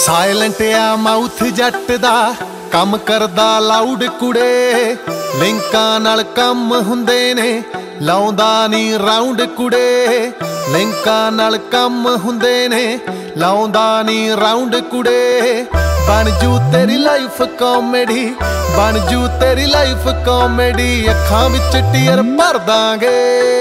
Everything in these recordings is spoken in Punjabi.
ਸਾਇਲੈਂਟ ਆ ਮਾਊਥ ਜੱਟ ਦਾ ਕੰਮ ਕਰਦਾ ਲਾਊਡ ਕੁੜੇ, ਲਿੰਕਾਂ ਨਾਲ ਕੰਮ ਹੁੰਦੇ ਨੇ ਲਾਉਂਦਾ ਨੀ ਰਾਉਂਡ ਕੁੜੇ, ਲਿੰਕਾਂ ਨਾਲ ਕੰਮ ਹੁੰਦੇ ਨੇ ਲਾਉਂਦਾ ਨੀ ਰਾਉਂਡ ਕੁੜੇ। ਬਣ ਜੂ ਤੇਰੀ ਲਾਈਫ ਕਾਮੇਡੀ, ਬਣ ਜੂ ਤੇਰੀ ਲਾਈਫ ਕਾਮੇਡੀ, ਅੱਖਾਂ ਵਿੱਚ ਟੀਅਰ ਭਰ ਦਾਂਗੇ।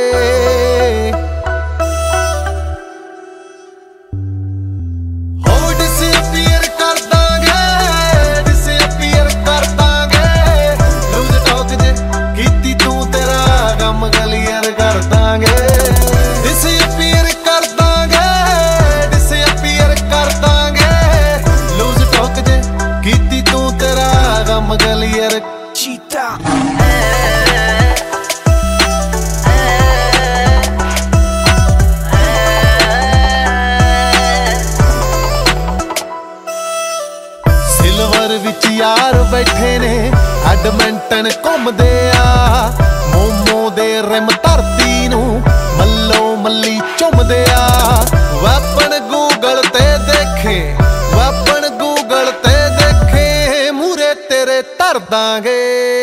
ਸਿਲਵਰ ਵਿੱਚ ਯਾਰ ਬੈਠੇ ਨੇ ਐਡਮਿੰਟਨ ਘੁੰਮਦੇ ਆ, ਮੋਮੋ ਦੇ ਰਿਮ ਧਰਤੀ ਨੂੰ ਮੱਲੋ ਮੱਲੀ ਚੁੰਮਦੇ ਆ। ਵੈਪਨ ਗੂਗਲ ਤੇ ਦੇਖੇ, ਵੈਪਨ ਗੂਗਲ ਤੇ ਦੇਖੇ, ਮੂਰੇ ਤੇਰੇ ਧਰ ਦਾਂਗੇ।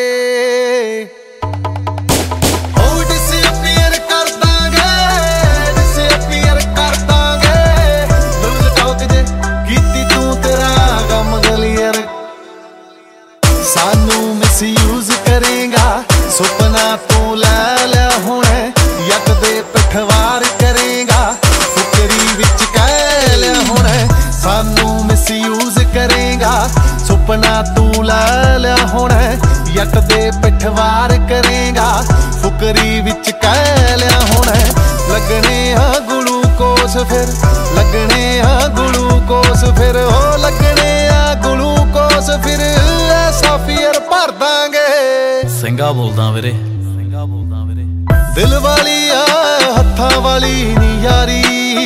ਸਾਨੂੰ ਮਿਸਯੂਜ਼ ਕਰੇਗਾ, ਸੁਪਨਾ ਤੂੰ ਲੈ ਲਿਆ ਹੁਣੇ, ਯੱਕ ਦੇ ਪਿੱਠਵਾਰ ਕਰੇਗਾ, ਫੁਕਰੀ ਵਿੱਚ ਕਹਿ ਲਿਆ ਹੁਣੇ। ਸਾਨੂੰ ਮਿਸਯੂਜ਼ ਕਰੇਗਾ, ਸੁਪਨਾ ਤੂੰ ਲੈ ਲਿਆ ਹੁਣੇ, ਯੱਕ ਦੇ ਪਿੱਠਵਾਰ ਕਰੇਗਾ, ਫੁਕਰੀ ਵਿੱਚ ਕਹਿ ਲਿਆ ਹੁਣੇ। ਲੱਗਣੇ ਆ ਗਲੂਕੋਸ ਫਿਰ, ਲੱਗਣੇ ਆ ਗਲੂਕੋਸ ਫਿਰ, ਹੋ ਲੱਗਣੇ ਆ ਗਲੂਕੋਸ ਫਿਰ, ਐਸਾ ਫੀਅਰ ਭਰ ਦਾਂਗੇ। ਸਿੰਘਾ ਬੋਲਦਾ ਵੀਰੇ, ਸਿੰਘਾ ਬੋਲਦਾ ਵੀਰੇ। ਦਿਲ ਵਾਲੀ ਆ ਹੱਥਾਂ ਵਾਲੀ ਨੀ ਯਾਰੀ,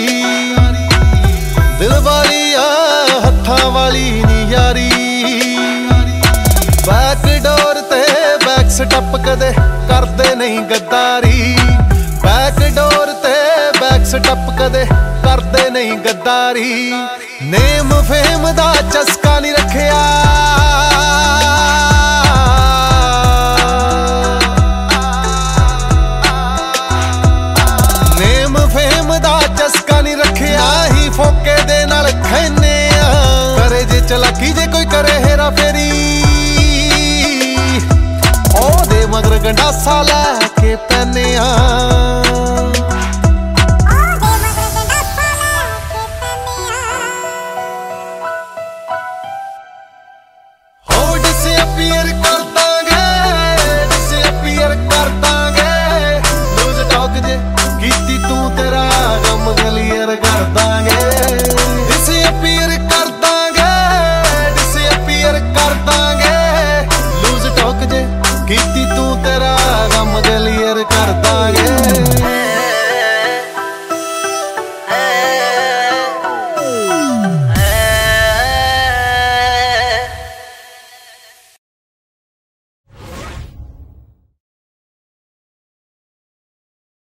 ਦਿਲ ਵਾਲੀ ਆ ਹੱਥਾਂ ਵਾਲੀ ਨੀ ਯਾਰੀ। ਬੈਕ ਡੋਰ ਤੇ ਬੈਕ ਸਟੈਪ ਕਦੇ ਕਰਦੇ ਨਹੀਂ ਗੱਦਾਰੀ, ਬੈਕ ਡੋਰ ਤੇ ਬੈਕ ਸਟੈਪ ਕਦੇ ਕਰਦੇ ਨਹੀਂ ਗੱਦਾਰੀ। ਨੇਮ ਫੇਮ ਦਾ ਚਸਕਾ ਨਹੀਂ ਰੱਖਿਆ, ਨੇਮ ਫੇਮ ਦਾ ਚਸਕਾ ਨਹੀਂ ਰੱਖਿਆ, ਹੀ ਫੋਕੇ ਦੇ ਨਾਲ ਖੈਨੇ ਆ। ਕਰੇ ਜੇ ਚਲਾਕੀ ਜੇ ਕੋਈ ਕਰੇ ਹੇਰਾ ਫੇਰੀ, ਉਹਦੇ ਮਗਰ ਗੰਡਾਸਾ ਲੈ ਕੇ ਪੈਨੇ ਆ।